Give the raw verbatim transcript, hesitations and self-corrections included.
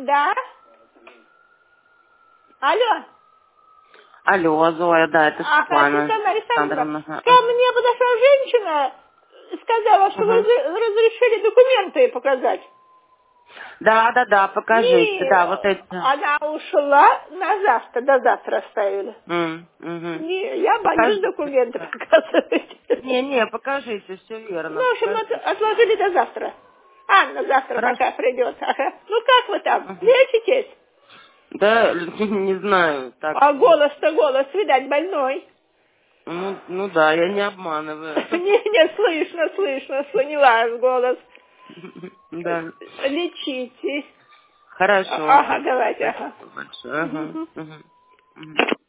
Да? Алло. Алло, Зоя, да, это А, Светлана Светлана Александровна, Александровна. ко мне подошла женщина, сказала, что вы Угу. разрешили документы показать. Да, да, да, покажите, Не, да, вот это. она ушла на завтра, до завтра оставили. М, мгм. Не, я боюсь Покажите. документы показывать. Не, не, покажите, все Ну, верно, в общем, от- покажите. отложили до завтра. А, на завтра Хорошо. пока придет. Ага. Ну, как вы там? Мгм. Лечитесь? Да, не знаю, так. А голос-то голос, видать, больной. Ну, ну да, я не обманываю. Не, не, слышно, слышно, поняла голос. Да. Лечитесь. Хорошо. Ага, давайте, ага. Спасибо большое. Ага. Мгм. Мгм. Мгм.